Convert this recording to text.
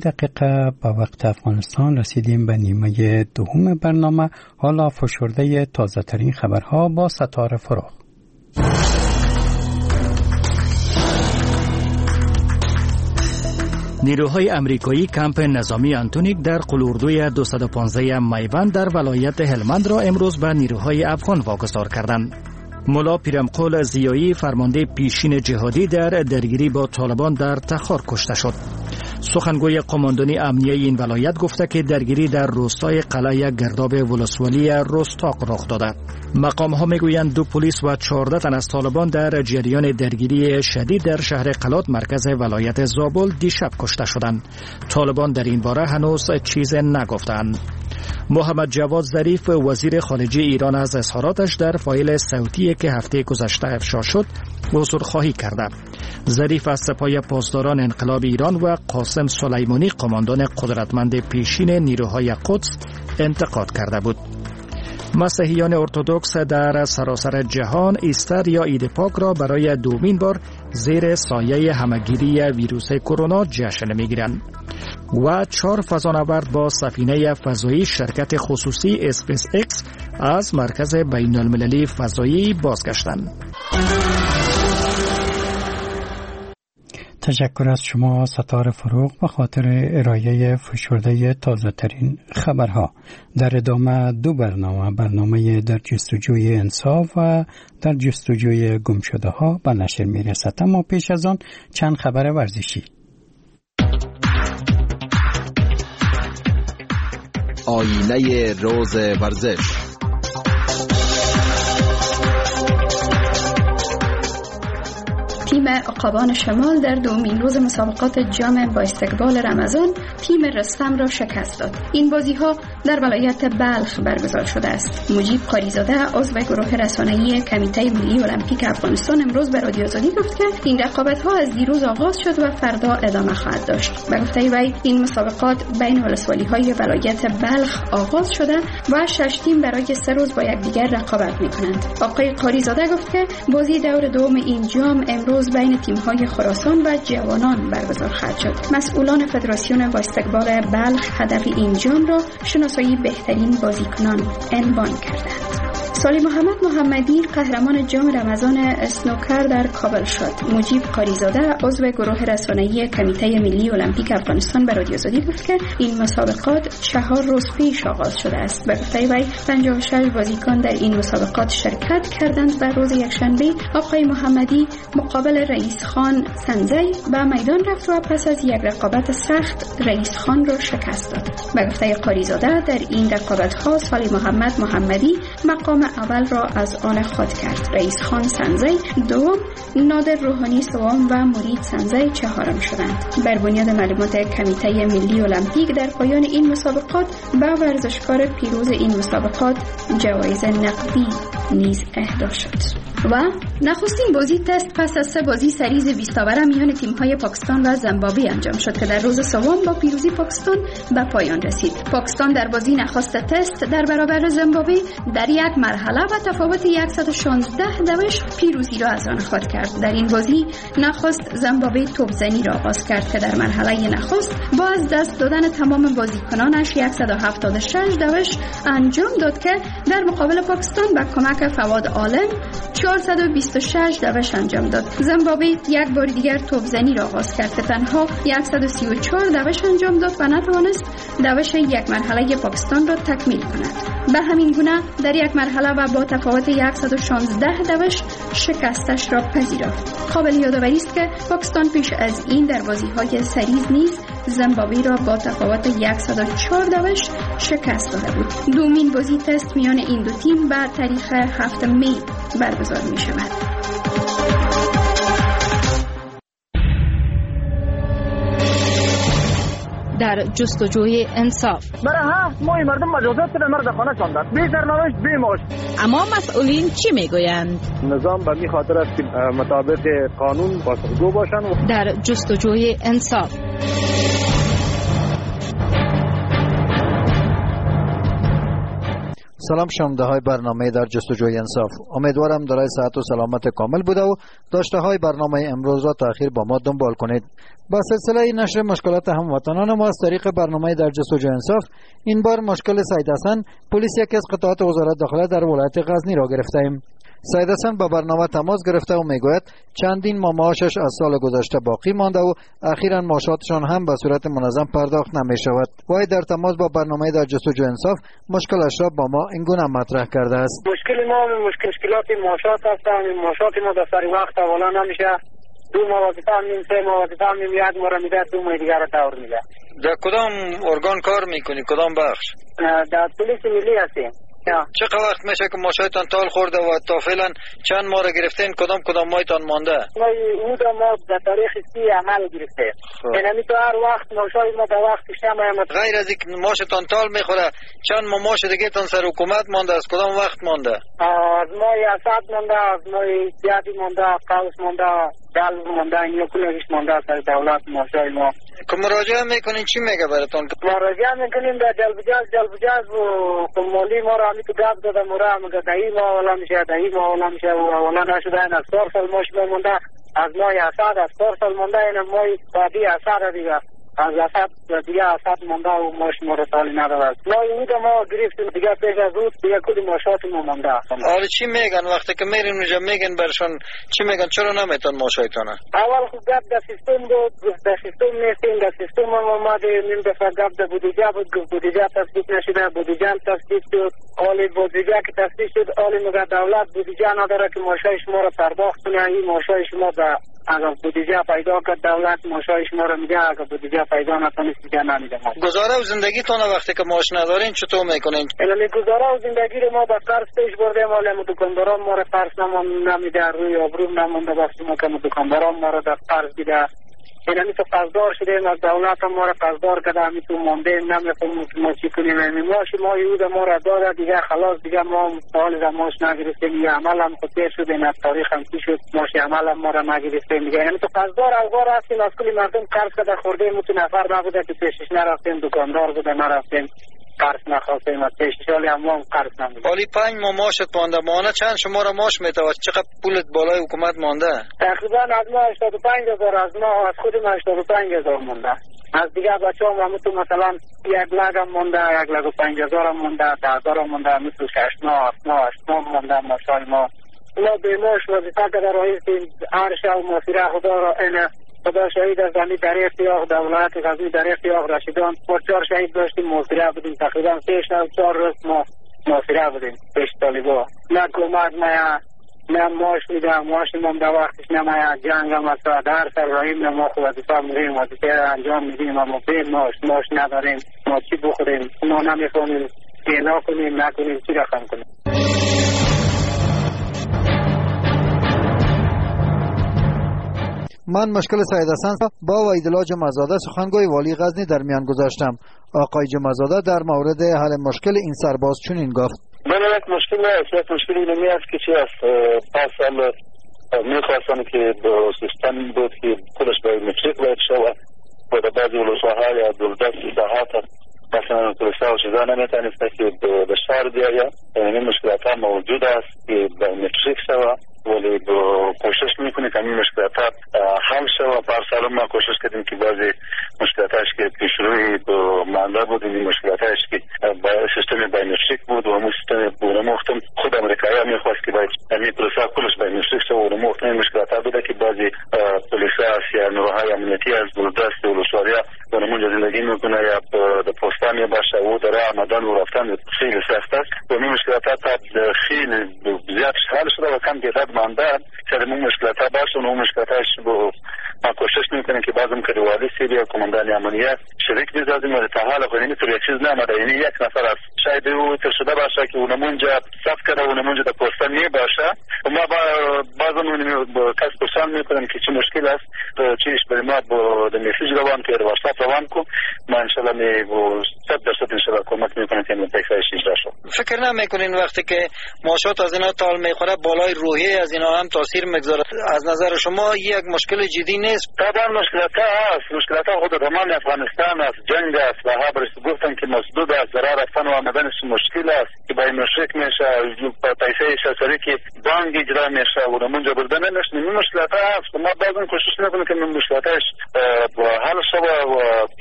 دقیقه به وقت افغانستان رسیدیم به نیمه دوم برنامه. حالا فشرده تازه ترین خبرها با ستاره فروغ. نیروهای امریکایی کمپ نظامی آنتونیک در قلوردوی 215 میوند در ولایت هلمند را امروز به نیروهای افغان واگذار کردند. ملا پیرمقول زیایی فرمانده پیشین جهادی در درگیری با طالبان در تخار کشته شد. سخنگوی قماندانی امنیه این ولایت گفته که درگیری در روستای قلعه گرداب ولسوالی رستاق رخ داده. مقام ها میگویند 2 پلیس و 14 تن از طالبان در جریان درگیری شدید در شهر قلات مرکز ولایت زابل دیشب کشته شدند. طالبان در این باره هنوز چیز نگفتند. محمد جواد ظریف وزیر خارجه ایران از اظهاراتش در فایل صوتی که هفته گذشته افشا شد عذرخواهی کرده. ظریف از سپاه پاسداران انقلاب ایران و قاسم سلیمانی قماندان قدرتمند پیشین نیروهای قدس انتقاد کرده بود. مسیحیان ارتدوکس در سراسر جهان ایستر یا عید پاک را برای دومین بار زیر سایه همگیری ویروس کرونا جشن می‌گیرند. و 4 فضانورد با سفینه فضایی شرکت خصوصی اسپیس اکس از مرکز بین المللی فضایی بازگشتند. تشکر از شما ستاره فروغ به خاطر ارائه فشرده تازه ترین خبرها. در ادامه 2 برنامه در جستجوی انصاف و در جستجوی گمشده ها به نشر می رسد. اما پیش از آن چند خبر ورزشی. آینه روز ورزش. تیم عقابان شمال در دومین روز مسابقات جام باسکتبال رمضان تیم رستم را شکست داد. این بازی‌ها در ولایت بلخ برگزار شده است. مجیب قاریزاده عضو گروه رسانه‌ای کمیته ملی المپیک افغانستان امروز به رادیو آزادی گفت که این رقابت‌ها از دیروز آغاز شد و فردا ادامه خواهد داشت. به گفته وی این مسابقات بین ولسوالی‌های ولایت بلخ آغاز شده و 6 تیم برای 3 روز با یکدیگر رقابت می‌کنند. آقای قاریزاده گفت که بازی دور دوم این جام امروز بین تیم‌های خراسان و جوانان برگزار خواهد شد. مسئولان فدراسیون باسکتبال بلخ هدف این جام را شناسایی بهترین بازیکنان عنوان کردند. سالی محمدی قهرمان جام رمضان اسنوکر در کابل شد. مجیب قاریزاده عضو گروه رسانه‌ای کمیته ملی المپیک افغانستان به رادیو آزادی گفت که این مسابقات 4 روز پیش آغاز شده است. به گفته وی 56 بازیکن در این مسابقات شرکت کردند و روز یکشنبه آقای محمدی مقابل رئیس خان سنزی به میدان رفت و پس از یک رقابت سخت رئیس خان را شکست داد. به گفته قاریزاده در این رقابت‌ها سالی محمدی مقام اول را از آن خود کرد. رئیس خان سنزی دوم، نادر روحانی سوم و مرید سنزی چهارم شدند. بر بنیاد معلومات کمیته ملی المپیک در پایان این مسابقات به ورزشکار پیروز این مسابقات جوایز نقدی نیز اهدا شد. و نخستین بازی تست پس از 3 بازی سریز 20 اوره میان تیم‌های پاکستان و زیمبابوه انجام شد که در روز سوم با پیروزی پاکستان به پایان رسید. پاکستان در بازی نخست تست در برابر زیمبابوه در یک مرحله و تفاوت 116 دوش پیروزی را از آن خود کرد. در این بازی نخست زیمبابوه توپزنی را آغاز کرد که در مرحله نخست با از دست دادن تمام بازیکنانش 176 دوش انجام داد که در مقابل پاکستان با کمک فواد عالم 426 دوش انجام داد. زیمبابوه یک بار دیگر توپزنی را آغاز کرد که تنها 134 دوش انجام داد و نتوانست دوش یک مرحله پاکستان را تکمیل کند. به همین گونه در یک مرحله و با تفاوت 116 دوش شکستش را پذیرفت. قابل یادآوری است که پاکستان پیش از این در بازی‌های سریز نیز زیمبابوه را با تفاوت 104 دوش شکست داده بود. دومین بازی تست میان این دو تیم به تاریخ 7 می برگزار می شود. در جستجوی انصاف برای 7 ماه مردم مجازات به مرد خانه شاندند، بی سرنوشت بی معاش. اما مسئولین چی میگویند؟ نظام به این خاطر است که مطابق قانون پاسخگو باشند. در جستجوی انصاف سلام شنونده برنامه در جستجوی انصاف. امیدوارم دارای صحت و سلامت کامل بوده و داشته های برنامه امروز را تا آخر با ما دنبال کنید. با سلسله نشر مشکلات هموطنان ما از طریق برنامه در جستجوی انصاف، این بار مشکل سید حسن، پلیس یکی از قطعات وزارت داخله در ولایت غزنی را گرفته ایم. سید حسن با برنامه تماس گرفته و میگوید چندین ماه معاشش از سال گذشته باقی مانده و اخیراً معاشاتشان هم به صورت منظم پرداخت نمی شود. وای در تماس با برنامه در جستجوی انصاف مشکلش را با ما اینگونه مطرح کرده است. مشکلات معاشات هست. معاشات ما در سر وقت اولا نمیشه. 2 ماه وظیفه همیم، 3 ماه وظیفه همیم، 1 ماه را میده، 2 ماه دیگر را دور میده. در کدام ارگان کار میکنی؟ کدام بخش؟ در پلیس ملی هستیم. چقدر وقت میشه که معاشتان تال خورده و تا فعلا چند ماه را گرفتین؟ کدام ماهتان مانده؟ ما در تاریخ 30 عمل گرفته. یعنی تو هر وقت معاشای ما در وقت نمیاد. غیر از اینکه معاشتان تال میخوره، چند ماه معاش دیگه تان سر حکومت مانده؟ از کدام وقت مانده؟ از ماه اسد مانده، از ماه زیادی مانده، قوس مانده، دل مانده، این کلش مانده سر دولت معاشای ما. که مراجعه میکنین چی میگه براتون؟ مراجعه میکنیم در جلب و مالی ما را تو گاب داده مورا مگه دهی ما اولا میشه و اولا نشده. این از 4 سال ماش مونده، از ماه اسد از 4 سال مونده. این ماه بعدی اسد دیگه از اسد دیگه اسد مونده و ماش ما را سالی نداره. ما ما گرفتیم دیگه پیش از روز دیگه کلی ماشات ما مونده. حالا چی میگن وقتی که میرین اونجا؟ میگن برشون چی میگن؟ چرا نمیتون ماشایتونه؟ اول خود گپ در سیستم بود، در سیستم نیستیم، در سیستم ما اومده نیم دفعه گپ در بودجه بود، بودجه تصدیق نشده، بودجه تصدیق شد. حالی بودجه که تصدیق شد، حالی مگه دولت بودجه نداره که ماشای شما را پرداخت کنه. این ماشای شما اگر بودجه پیدا کرد دولت ماشای شما را میده، اگر بودجه پیدا نکنید دیگه نمیده. گزاره و زندگیتون وقتی که معاش ندارین چطور میکنین؟ یعنی گزاره و زندگی رو ما با قرض پیش بردیم. حالا دکانداران ما را قرض نمیده، روی آبروم نمونده وقتی ما که دکانداران ما را در قرض بیده. یعنی تو قرضدار شدیم، از دولت ما را قرضدار کرده، همی تو ماندیم، نمیفهمیم ما چی کنیم. معاش ما یهود ما را داده دیگه خلاص، دیگه ما سال را معاش نگرفتیم. یه عمل هم خود پیر شد، این از تاریخ هم چی شد معاش عمل هم ما را نگرفتیم دیگه. یعنی تو قرضدار اوغار هستیم، از کلی مردم قرض کرده خوردیم. تو نفر نبوده که پیشش نرفتیم، دکاندار بوده نرفتیم قرض نخواستیم، از پیشش حالی هم قرض نمیده. حالی 5 ماه معاشت مانده. ماهانه چند شما را معاش میتواد؟ چقدر پولت بالای حکومت مانده؟ تقریبا از ما 85,000، از ما از خود ما 85,000 مونده. از دیگه بچه‌ها هم تو مثلا 1 لک هم مونده، 1,05,000 هم مونده، 10,000 هم مونده، مثل 6 ماه مونده. ماشاءالله ما به معاش وظیفه کرده رئیس هر شب مسیره خدا شهید از زمین در اختیار دولت غزنی، در اختیار رشیدان. ما 4 شهید داشتیم، مسیره بودیم تقریبا 3-4 روز ما مسیره بودیم پیش طالبا. نه کمک نه معاش میده، معاش ما در وقتش نمیاد. جنگ هم است در سر راهیم، نه ما وظیفه میریم وظیفه انجام میدیم، اما به معاش نداریم. ما چی بخوریم؟ ما نمیفهمیم اینا کنیم نکنیم چی رقم کنیم. من مشکل سید حسن با وحیدالله جمعه‌زاده سخنگوی والی غزنی در میان گذاشتم. آقای جمعه‌زاده در مورد حل مشکل این سرباز چنین گفت: من یک مشکل اینمی است که چی است. 5 سال میخواستم که به سیستم بود که کلش باید متریک باید شود و در بعضی ولوساها یا دولدست ساحات مثلا کلسا و چیزا نمیتونسته که به شهر بیاید. این مشکلات ها موجود است که باید متریک شود، ولی کوشش میکنیم که این مشکلات حل شود. پار سال ما کوشش کردیم که بعضی مشکلاتش که پیشروی مانده بود، این مشکلاتش که سیستم بایومتریک بود و همون سیستم بونموختم خود امریکایی هم میخواست که باید این پلیسا کلش بایومتریک شد و نموختم. این مشکلات بوده که بعضی پلیسا یا نیروهای امنیتی از دولدست ولسواریا و نمونجا زندگی میکنه یا در پستان یا باشه و در آمدن و رفتن خیلی سخت است و این مشکلات خیلی زیاد حل شده و کم گردد مانده. شاید این مشکلات باشه و اون مشکلاتش ما کوشش میکنیم که بعضم که والی سیدی یا کماندان امنیت شریک بزازیم و تا حال خود اینطور یک چیز نمده. یعنی یک نفر از شاید او ترشده باشه که اونمونجا صف کرده و اونمونجا در پستان می باشه و ما بعضم کس پرسان میکنیم که چی مشکل است، چیش برای ما در میسیج روان که در واتساپ روان کن. ما انشالله 100% انشالله کمک میکنیم که این پیکرش اجرا شد. فکر نمیکنین وقتی که معاشات از اینا تال میخوره بالای روحیه از اینا هم تاثیر میگذاره؟ از نظر شما یک مشکل جدی نیست؟ طبعا مشکلات هست. مشکلات خود زمان افغانستان است، جنگ است و ها برش گفتن که مسدود است، ضرر رفتن و آمدن کردنش مشکل است که با این مشرک میشه پیسه شسری که بانک اجرا میشه و اونجا برده نمیشه. این مشکلات هست. ما بعضا کوشش میکنیم که این مشکلاتش حل شود و